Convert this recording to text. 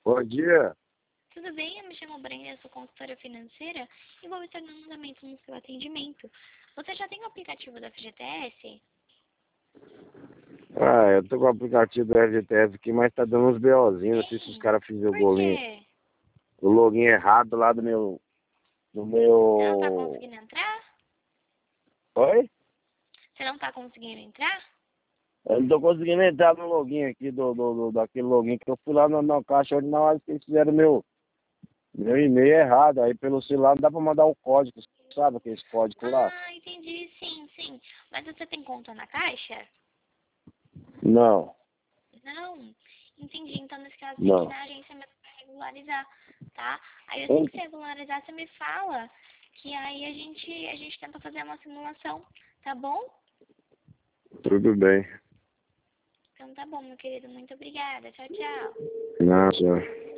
Bom dia. Tudo bem? Eu me chamo Brenda, sou consultora financeira e vou estar dando andamento no seu atendimento. Você já tem o aplicativo da FGTS? Eu tô com o aplicativo do FGTS aqui, mas tá dando uns BOzinhos. Não sei se os Sim. caras fizeram Por quê? o login errado lá do meu... Você não tá conseguindo entrar? Oi? Você não tá conseguindo entrar? Eu não tô conseguindo entrar no login aqui, daquele login que eu fui lá na caixa onde na hora que eles fizeram meu e-mail errado. Aí pelo celular não dá pra mandar o código, sabe aquele código lá? Ah, entendi. Sim, sim. Mas você tem conta na Caixa? Não, Não. Entendi. Então, nesse caso, tem que ir não. na agência mesmo pra regularizar, tá? Aí, assim que você regularizar, você me fala que aí a gente tenta fazer uma simulação, tá bom? Tudo bem. Então tá bom, meu querido. Muito obrigada. Tchau, tchau. Não, senhor.